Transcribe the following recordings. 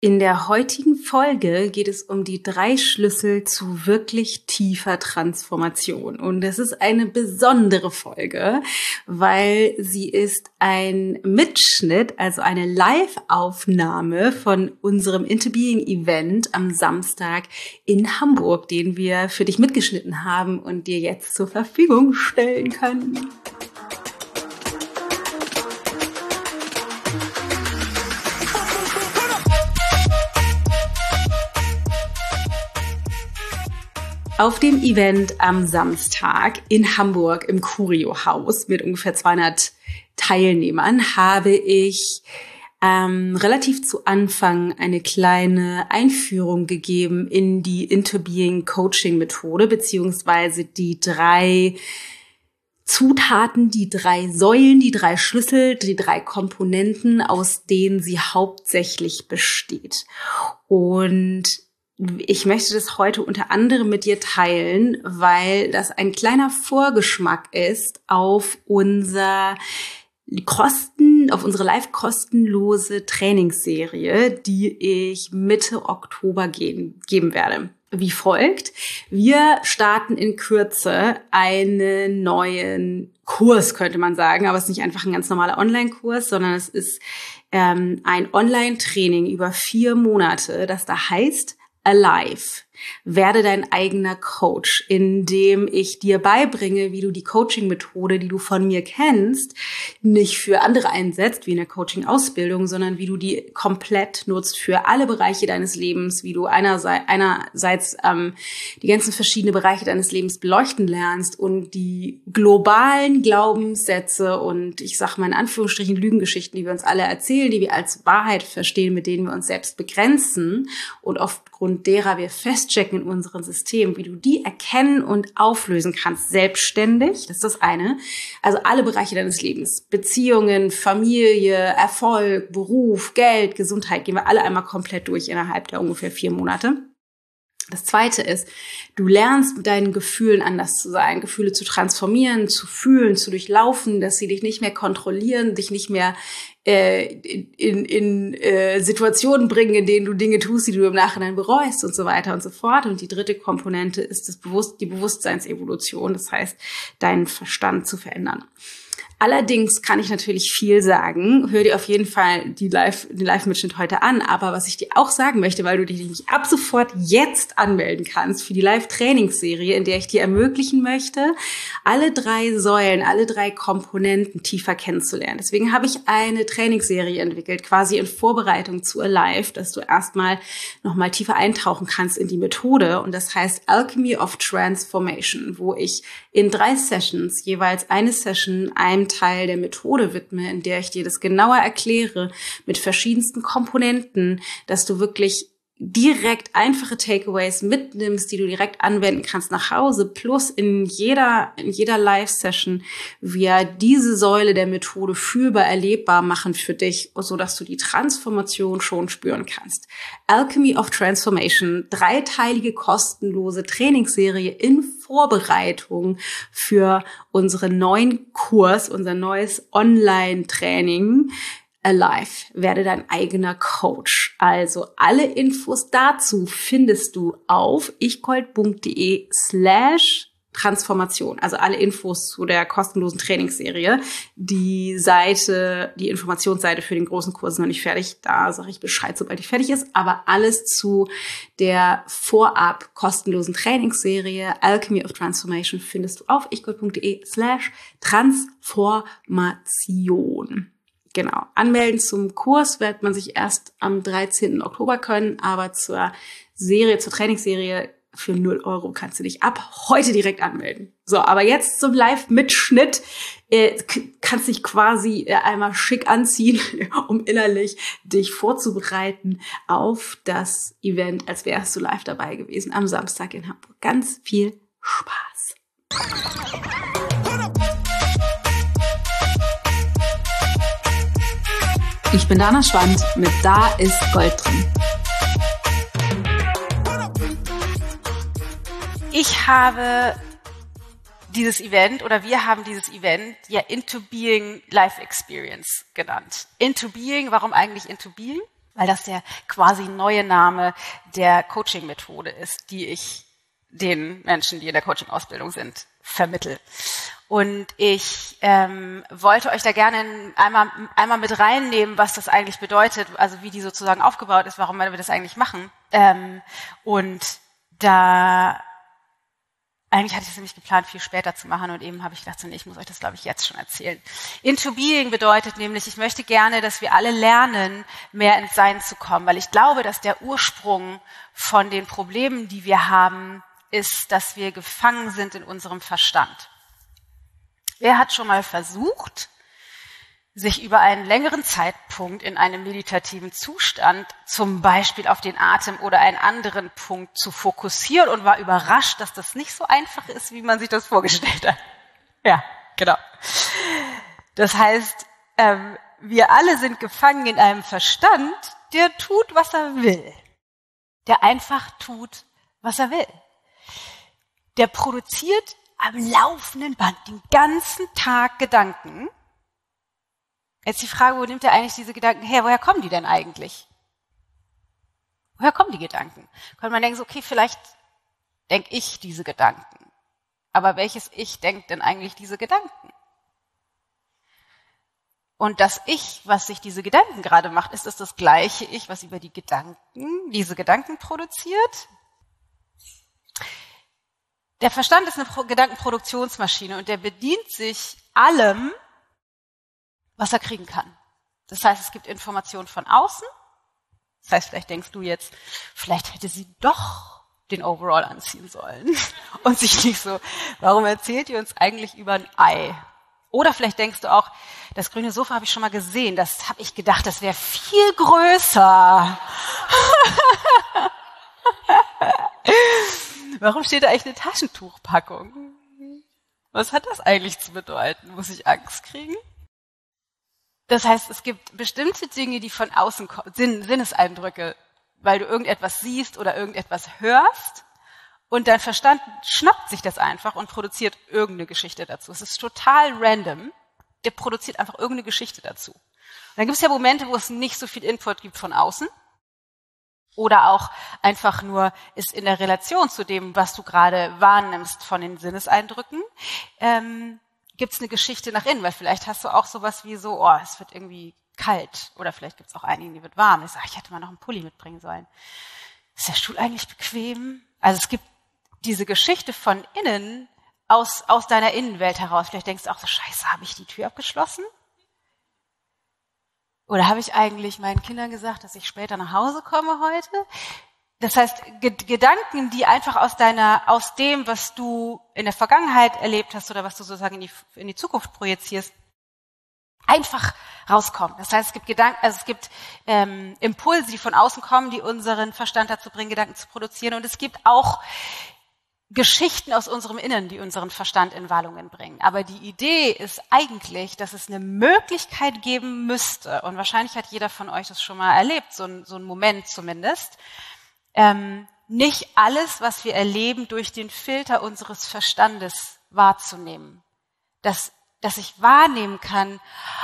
In der heutigen Folge geht es um die 3 Schlüssel zu wirklich tiefer Transformation. Und das ist eine besondere Folge, weil sie ist ein Mitschnitt, also eine Live-Aufnahme von unserem Into Being Event am Samstag in Hamburg, den wir für dich mitgeschnitten haben und dir jetzt zur Verfügung stellen können. Auf dem Event am Samstag in Hamburg im Curio-Haus mit ungefähr 200 Teilnehmern habe ich relativ zu Anfang eine kleine Einführung gegeben in die Into Being Coaching Methode, beziehungsweise die 3 Zutaten, die 3 Säulen, die 3 Schlüssel, die 3 Komponenten, aus denen sie hauptsächlich besteht. Und ich möchte das heute unter anderem mit dir teilen, weil das ein kleiner Vorgeschmack ist auf unsere live kostenlose Trainingsserie, die ich Mitte Oktober geben werde. Wie folgt: Wir starten in Kürze einen neuen Kurs, könnte man sagen, aber es ist nicht einfach ein ganz normaler Online-Kurs, sondern es ist ein Online-Training über 4 Monate, das da heißt Alive. Werde dein eigener Coach, indem ich dir beibringe, wie du die Coaching-Methode, die du von mir kennst, nicht für andere einsetzt, wie in der Coaching-Ausbildung, sondern wie du die komplett nutzt für alle Bereiche deines Lebens, wie du einerseits die ganzen verschiedenen Bereiche deines Lebens beleuchten lernst und die globalen Glaubenssätze und ich sage mal in Anführungsstrichen Lügengeschichten, die wir uns alle erzählen, die wir als Wahrheit verstehen, mit denen wir uns selbst begrenzen und aufgrund derer wir festchecken in unserem System, wie du die erkennen und auflösen kannst, selbstständig, das ist das eine. Also alle Bereiche deines Lebens, Beziehungen, Familie, Erfolg, Beruf, Geld, Gesundheit, gehen wir alle einmal komplett durch innerhalb der ungefähr 4 Monate. Das zweite ist, du lernst mit deinen Gefühlen anders zu sein, Gefühle zu transformieren, zu fühlen, zu durchlaufen, dass sie dich nicht mehr kontrollieren, dich nicht mehr in Situationen bringen, in denen du Dinge tust, die du im Nachhinein bereust und so weiter und so fort. Und die dritte Komponente ist die Bewusstseinsevolution, das heißt, deinen Verstand zu verändern. Allerdings kann ich natürlich viel sagen. Hör dir auf jeden Fall den Live-Mitschnitt heute an. Aber was ich dir auch sagen möchte, weil du dich nicht ab sofort jetzt anmelden kannst für die Live-Trainingsserie, in der ich dir ermöglichen möchte, alle 3 Säulen, alle 3 Komponenten tiefer kennenzulernen. Deswegen habe ich eine Trainingsserie entwickelt, quasi in Vorbereitung zu Alive, dass du erstmal nochmal tiefer eintauchen kannst in die Methode. Und das heißt Alchemy of Transformation, wo ich in 3 Sessions, jeweils eine Session, einem Teil der Methode widme, in der ich dir das genauer erkläre, mit verschiedensten Komponenten, dass du wirklich direkt einfache Takeaways mitnimmst, die du direkt anwenden kannst nach Hause, plus in jeder Live-Session wir diese Säule der Methode fühlbar erlebbar machen für dich, sodass du die Transformation schon spüren kannst. Alchemy of Transformation, 3-teilige kostenlose Trainingsserie in Vorbereitung für unseren neuen Kurs, unser neues Online-Training Alive, werde dein eigener Coach. Also alle Infos dazu findest du auf ichgold.de/Transformation. Also alle Infos zu der kostenlosen Trainingsserie. Die Informationsseite für den großen Kurs ist noch nicht fertig. Da sage ich Bescheid, sobald die fertig ist. Aber alles zu der vorab kostenlosen Trainingsserie Alchemy of Transformation findest du auf ichgold.de/Transformation. Genau, anmelden zum Kurs wird man sich erst am 13. Oktober können, aber zur Trainingsserie für 0 € kannst du dich ab heute direkt anmelden. So, aber jetzt zum Live-Mitschnitt. Kannst dich quasi einmal schick anziehen, um innerlich dich vorzubereiten auf das Event, als wärst du live dabei gewesen am Samstag in Hamburg. Ganz viel Spaß. Ich bin Dana Schwand mit Da ist Gold drin. Wir haben dieses Event ja Into Being Life Experience genannt. Into Being, warum eigentlich Into Being? weil das der quasi neue Name der Coaching-Methode ist, die ich den Menschen, die in der Coaching-Ausbildung sind, vermittle. Und ich wollte euch da gerne einmal mit reinnehmen, was das eigentlich bedeutet, also wie die sozusagen aufgebaut ist, warum wir das eigentlich machen. Und da eigentlich hatte ich es nämlich geplant, viel später zu machen und eben habe ich gedacht, so, nee, ich muss euch das, glaube ich, jetzt schon erzählen. Into Being bedeutet nämlich, ich möchte gerne, dass wir alle lernen, mehr ins Sein zu kommen, weil ich glaube, dass der Ursprung von den Problemen, die wir haben, ist, dass wir gefangen sind in unserem Verstand. Wer hat schon mal versucht, sich über einen längeren Zeitpunkt in einem meditativen Zustand, zum Beispiel auf den Atem oder einen anderen Punkt, zu fokussieren und war überrascht, dass das nicht so einfach ist, wie man sich das vorgestellt hat? Ja, genau. Das heißt, wir alle sind gefangen in einem Verstand, der tut, was er will. Der einfach tut, was er will. Der produziert am laufenden Band den ganzen Tag Gedanken. Jetzt die Frage, wo nimmt er eigentlich diese Gedanken her? Woher kommen die denn eigentlich? Woher kommen die Gedanken? Könnte man denken, so, okay, vielleicht denke ich diese Gedanken. Aber welches Ich denkt denn eigentlich diese Gedanken? Und das Ich, was sich diese Gedanken gerade macht, ist das gleiche Ich, was über diese Gedanken produziert? Der Verstand ist eine Gedankenproduktionsmaschine und der bedient sich allem, was er kriegen kann. Das heißt, es gibt Informationen von außen. Das heißt, vielleicht denkst du jetzt, vielleicht hätte sie doch den Overall anziehen sollen. Und sich nicht so, warum erzählt ihr uns eigentlich über ein Ei? Oder vielleicht denkst du auch, das grüne Sofa habe ich schon mal gesehen. Das habe ich gedacht, das wäre viel größer. Warum steht da eigentlich eine Taschentuchpackung? Was hat das eigentlich zu bedeuten? Muss ich Angst kriegen? Das heißt, es gibt bestimmte Dinge, die von außen kommen, Sinneseindrücke, weil du irgendetwas siehst oder irgendetwas hörst und dein Verstand schnappt sich das einfach und produziert irgendeine Geschichte dazu. Es ist total random, der produziert einfach irgendeine Geschichte dazu. Und dann gibt es ja Momente, wo es nicht so viel Input gibt von außen oder auch einfach nur ist in der Relation zu dem, was du gerade wahrnimmst von den Sinneseindrücken, gibt es eine Geschichte nach innen, weil vielleicht hast du auch sowas wie so, oh, es wird irgendwie kalt oder vielleicht gibt es auch einigen, die wird warm. Ich sage, ich hätte mal noch einen Pulli mitbringen sollen. Ist der Stuhl eigentlich bequem? Also es gibt diese Geschichte von innen aus deiner Innenwelt heraus. Vielleicht denkst du auch so, scheiße, habe ich die Tür abgeschlossen? Oder habe ich eigentlich meinen Kindern gesagt, dass ich später nach Hause komme heute? Das heißt, Gedanken, die einfach aus dem, was du in der Vergangenheit erlebt hast oder was du sozusagen in die Zukunft projizierst, einfach rauskommen. Das heißt, es gibt Impulse, die von außen kommen, die unseren Verstand dazu bringen, Gedanken zu produzieren. Und es gibt auch Geschichten aus unserem Inneren, die unseren Verstand in Wallungen bringen. Aber die Idee ist eigentlich, dass es eine Möglichkeit geben müsste, und wahrscheinlich hat jeder von euch das schon mal erlebt, so ein Moment zumindest, nicht alles, was wir erleben, durch den Filter unseres Verstandes wahrzunehmen. Dass ich wahrnehmen kann,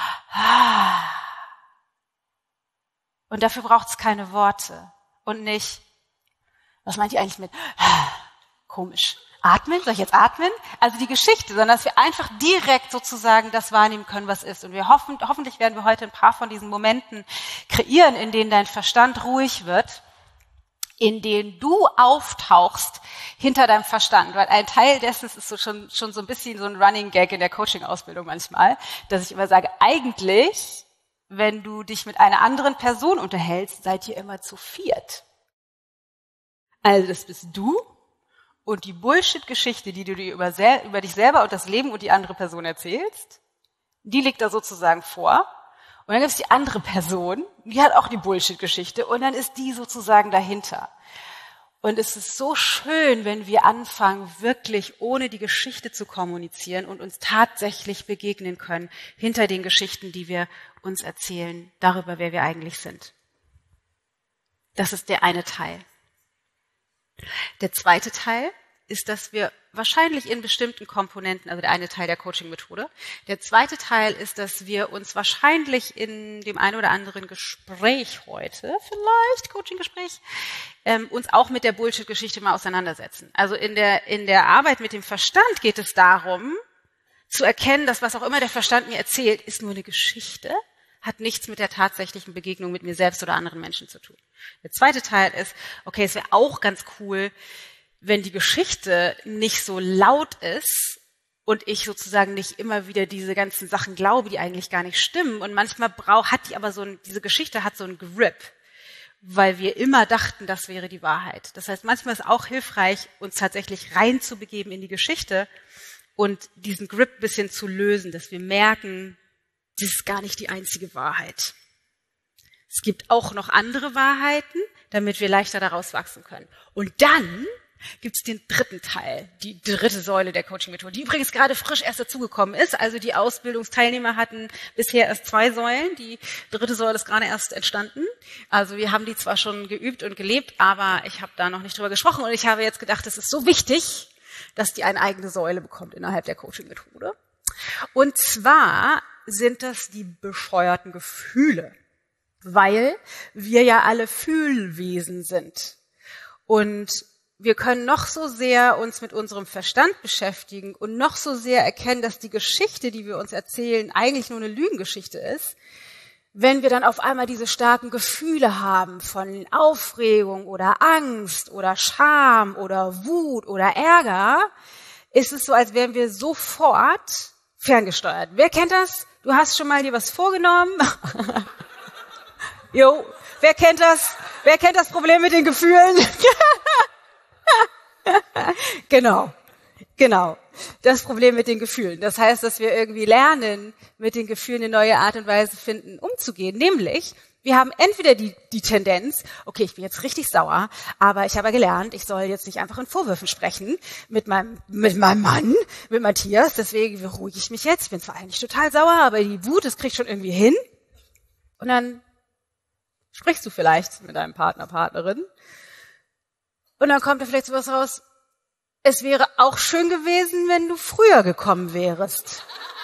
und dafür braucht es keine Worte. Und nicht, was meint ihr eigentlich mit, komisch, atmen? Soll ich jetzt atmen? Also die Geschichte, sondern dass wir einfach direkt sozusagen das wahrnehmen können, was ist. Und wir hoffentlich werden wir heute ein paar von diesen Momenten kreieren, in denen dein Verstand ruhig wird, in denen du auftauchst hinter deinem Verstand. Weil ein Teil dessen ist so schon so ein bisschen so ein Running Gag in der Coaching-Ausbildung manchmal, dass ich immer sage, eigentlich, wenn du dich mit einer anderen Person unterhältst, seid ihr immer zu viert. Also das bist du und die Bullshit-Geschichte, die du dir über dich selber und das Leben und die andere Person erzählst, die liegt da sozusagen vor. Und dann gibt es die andere Person, die hat auch die Bullshit-Geschichte und dann ist die sozusagen dahinter. Und es ist so schön, wenn wir anfangen, wirklich ohne die Geschichte zu kommunizieren und uns tatsächlich begegnen können hinter den Geschichten, die wir uns erzählen, darüber, wer wir eigentlich sind. Das ist der eine Teil. Der zweite Teil ist, dass wir wahrscheinlich in bestimmten Komponenten, also der eine Teil der Coaching-Methode, der zweite Teil ist, dass wir uns wahrscheinlich in dem einen oder anderen Gespräch heute, vielleicht Coaching-Gespräch, uns auch mit der Bullshit-Geschichte mal auseinandersetzen. Also in der Arbeit mit dem Verstand geht es darum, zu erkennen, dass was auch immer der Verstand mir erzählt, ist nur eine Geschichte, hat nichts mit der tatsächlichen Begegnung mit mir selbst oder anderen Menschen zu tun. Der zweite Teil ist, okay, es wäre auch ganz cool, wenn die Geschichte nicht so laut ist und ich sozusagen nicht immer wieder diese ganzen Sachen glaube, die eigentlich gar nicht stimmen. Und manchmal hat die aber diese Geschichte hat so einen Grip, weil wir immer dachten, das wäre die Wahrheit. Das heißt, manchmal ist auch hilfreich, uns tatsächlich reinzubegeben in die Geschichte und diesen Grip ein bisschen zu lösen, dass wir merken, das ist gar nicht die einzige Wahrheit. Es gibt auch noch andere Wahrheiten, damit wir leichter daraus wachsen können. Und dann gibt es den dritten Teil, die dritte Säule der Coaching-Methode, die übrigens gerade frisch erst dazugekommen ist. Also die Ausbildungsteilnehmer hatten bisher erst 2 Säulen. Die dritte Säule ist gerade erst entstanden. Also wir haben die zwar schon geübt und gelebt, aber ich habe da noch nicht drüber gesprochen. Und ich habe jetzt gedacht, es ist so wichtig, dass die eine eigene Säule bekommt innerhalb der Coaching-Methode. Und zwar sind das die bescheuerten Gefühle, weil wir ja alle Fühlwesen sind. Und wir können noch so sehr uns mit unserem Verstand beschäftigen und noch so sehr erkennen, dass die Geschichte, die wir uns erzählen, eigentlich nur eine Lügengeschichte ist. Wenn wir dann auf einmal diese starken Gefühle haben von Aufregung oder Angst oder Scham oder Wut oder Ärger, ist es so, als wären wir sofort ferngesteuert. Wer kennt das? Du hast schon mal dir was vorgenommen? Jo, wer kennt das? Wer kennt das Problem mit den Gefühlen? Genau. Das Problem mit den Gefühlen. Das heißt, dass wir irgendwie lernen, mit den Gefühlen eine neue Art und Weise finden, umzugehen. Nämlich, wir haben entweder die Tendenz, okay, ich bin jetzt richtig sauer, aber ich habe gelernt, ich soll jetzt nicht einfach in Vorwürfen sprechen mit meinem Mann, mit Matthias, deswegen beruhige ich mich jetzt. Ich bin zwar eigentlich total sauer, aber die Wut, das krieg ich schon irgendwie hin. Und dann sprichst du vielleicht mit deinem Partner, Partnerin. Und dann kommt da vielleicht sowas raus, es wäre auch schön gewesen, wenn du früher gekommen wärst.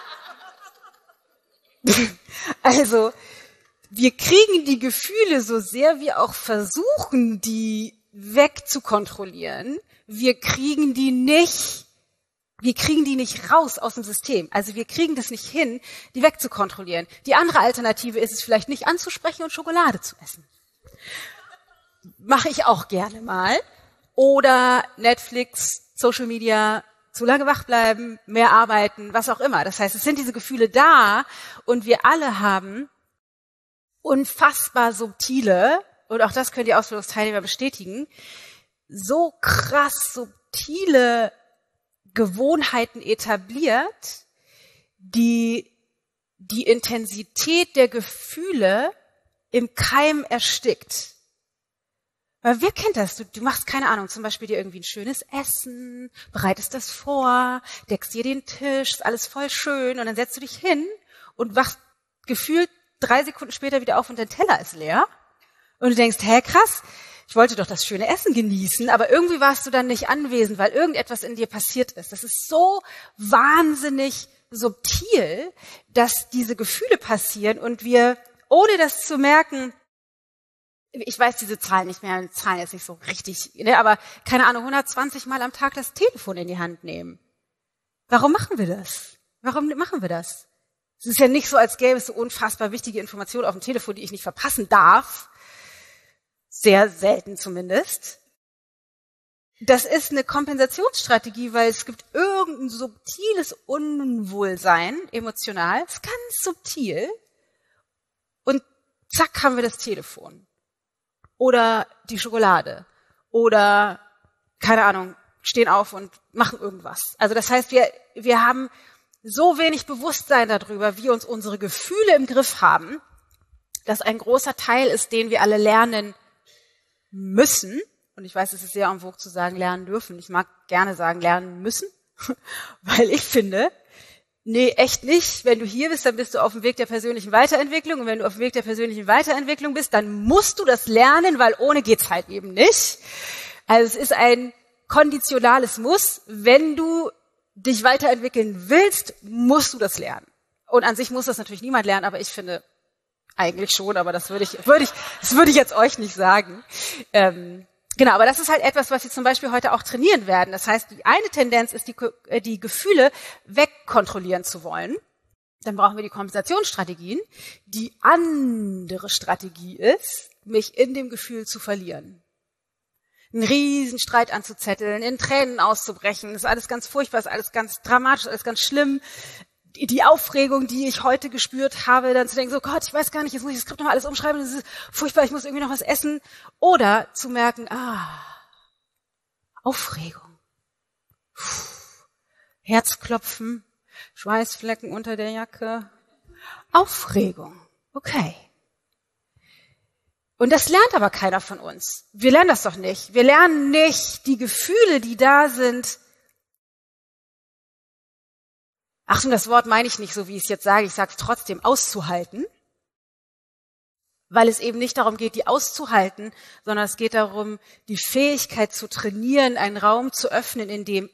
Also, wir kriegen die Gefühle so sehr wir auch versuchen, die wegzukontrollieren. Wir kriegen die nicht raus aus dem System. Also wir kriegen das nicht hin, die wegzukontrollieren. Die andere Alternative ist es vielleicht nicht anzusprechen und Schokolade zu essen. Mache ich auch gerne mal. Oder Netflix, Social Media, zu lange wach bleiben, mehr arbeiten, was auch immer. Das heißt, es sind diese Gefühle da und wir alle haben unfassbar subtile, und auch das können die Ausbildungsteilnehmer bestätigen, so krass subtile Gewohnheiten etabliert, die Intensität der Gefühle im Keim erstickt. Weil wer kennt das? Du machst, keine Ahnung, zum Beispiel dir irgendwie ein schönes Essen, bereitest das vor, deckst dir den Tisch, ist alles voll schön und dann setzt du dich hin und wachst gefühlt 3 Sekunden später wieder auf und dein Teller ist leer. Und du denkst, hä, krass, ich wollte doch das schöne Essen genießen, aber irgendwie warst du dann nicht anwesend, weil irgendetwas in dir passiert ist. Das ist so wahnsinnig subtil, dass diese Gefühle passieren und wir, ohne das zu merken, ich weiß diese Zahlen nicht mehr, Zahlen jetzt nicht so richtig, ne, aber keine Ahnung, 120 Mal am Tag das Telefon in die Hand nehmen. Warum machen wir das? Warum machen wir das? Es ist ja nicht so, als gäbe es so unfassbar wichtige Informationen auf dem Telefon, die ich nicht verpassen darf. Sehr selten zumindest. Das ist eine Kompensationsstrategie, weil es gibt irgendein subtiles Unwohlsein, emotional, ist ganz subtil. Und zack, haben wir das Telefon. Oder die Schokolade. Oder, keine Ahnung, stehen auf und machen irgendwas. Also das heißt, wir haben so wenig Bewusstsein darüber, wie uns unsere Gefühle im Griff haben, dass ein großer Teil ist, den wir alle lernen müssen. Und ich weiß, es ist sehr en vogue zu sagen, lernen dürfen. Ich mag gerne sagen, lernen müssen, weil ich finde, nee, echt nicht. Wenn du hier bist, dann bist du auf dem Weg der persönlichen Weiterentwicklung. Und wenn du auf dem Weg der persönlichen Weiterentwicklung bist, dann musst du das lernen, weil ohne geht's halt eben nicht. Also es ist ein konditionales Muss. Wenn du dich weiterentwickeln willst, musst du das lernen. Und an sich muss das natürlich niemand lernen, aber ich finde eigentlich schon, aber das würde ich jetzt euch nicht sagen. Genau, aber das ist halt etwas, was wir zum Beispiel heute auch trainieren werden. Das heißt, die eine Tendenz ist, die Gefühle wegkontrollieren zu wollen. Dann brauchen wir die Kompensationsstrategien. Die andere Strategie ist, mich in dem Gefühl zu verlieren. Einen riesen Streit anzuzetteln, in Tränen auszubrechen. Das ist alles ganz furchtbar, das ist alles ganz dramatisch, alles ganz schlimm. Die Aufregung, die ich heute gespürt habe, dann zu denken, so Gott, ich weiß gar nicht, jetzt muss ich das Skript nochmal alles umschreiben, das ist furchtbar, ich muss irgendwie noch was essen. Oder zu merken, Aufregung. Herzklopfen, Schweißflecken unter der Jacke. Aufregung. Okay. Und das lernt aber keiner von uns. Wir lernen das doch nicht. Wir lernen nicht die Gefühle, die da sind. Achtung, das Wort meine ich nicht so, wie ich es jetzt sage. Ich sage es trotzdem, auszuhalten. Weil es eben nicht darum geht, die auszuhalten, sondern es geht darum, die Fähigkeit zu trainieren, einen Raum zu öffnen, in dem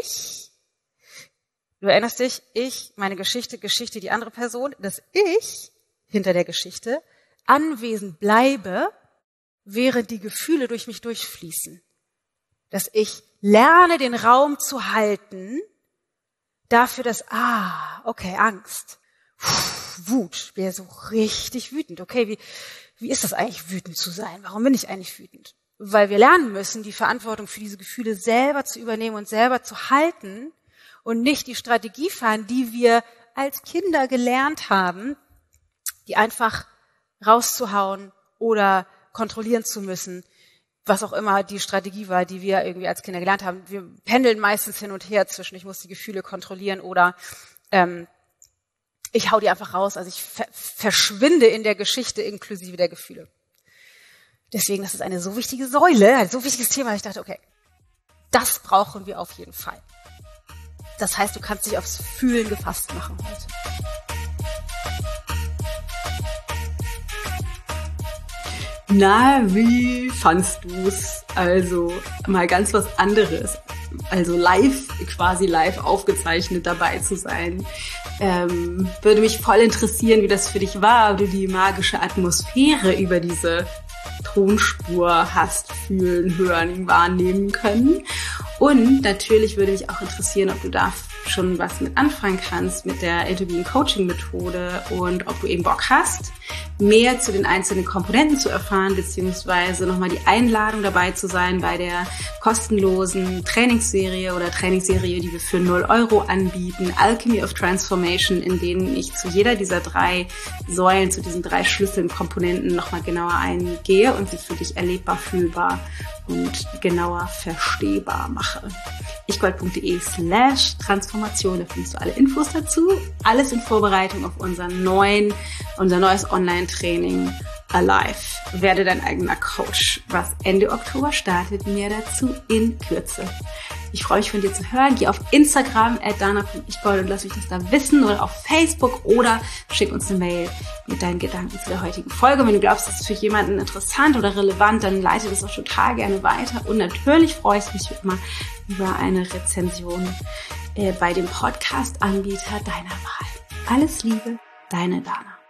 du erinnerst dich, meine Geschichte, die andere Person, dass ich hinter der Geschichte anwesend bleibe, während die Gefühle durch mich durchfließen. Dass ich lerne, den Raum zu halten, dafür, dass, okay, Angst, Wut, ich bin ja so richtig wütend. Okay, wie ist das eigentlich, wütend zu sein? Warum bin ich eigentlich wütend? Weil wir lernen müssen, die Verantwortung für diese Gefühle selber zu übernehmen und selber zu halten und nicht die Strategie fahren, die wir als Kinder gelernt haben, die einfach rauszuhauen oder kontrollieren zu müssen, was auch immer die Strategie war, die wir irgendwie als Kinder gelernt haben. Wir pendeln meistens hin und her zwischen, ich muss die Gefühle kontrollieren oder ich hau die einfach raus. Also ich verschwinde in der Geschichte inklusive der Gefühle. Deswegen, das ist eine so wichtige Säule, ein so wichtiges Thema. Ich dachte, okay, das brauchen wir auf jeden Fall. Das heißt, du kannst dich aufs Fühlen gefasst machen heute. Na, wie fandst du's? Also mal ganz was anderes. Also quasi live aufgezeichnet dabei zu sein. Würde mich voll interessieren, wie das für dich war, ob du die magische Atmosphäre über diese Tonspur hast fühlen, hören, wahrnehmen können. Und natürlich würde mich auch interessieren, ob du da schon was mit anfangen kannst mit der Interbeing Coaching Methode und ob du eben Bock hast, mehr zu den einzelnen Komponenten zu erfahren, beziehungsweise nochmal die Einladung dabei zu sein bei der kostenlosen Trainingsserie, die wir für 0 € anbieten, Alchemy of Transformation, in denen ich zu jeder dieser 3 Säulen, zu diesen 3 Schlüsseln, Komponenten nochmal genauer eingehe und sie für dich erlebbar, fühlbar und genauer verstehbar mache. ichgold.de/Transformation, da findest du alle Infos dazu. Alles in Vorbereitung auf unser neues Online-Training Alive. Werde dein eigener Coach, was Ende Oktober startet. Mehr dazu in Kürze. Ich freue mich von dir zu hören. Geh auf Instagram @dana.ichgold und lass mich das da wissen oder auf Facebook oder schick uns eine Mail mit deinen Gedanken zu der heutigen Folge. Wenn du glaubst, das ist für jemanden interessant oder relevant, dann leite das auch total gerne weiter. Und natürlich freue ich mich wie immer über eine Rezension bei dem Podcast-Anbieter deiner Wahl. Alles Liebe, deine Dana.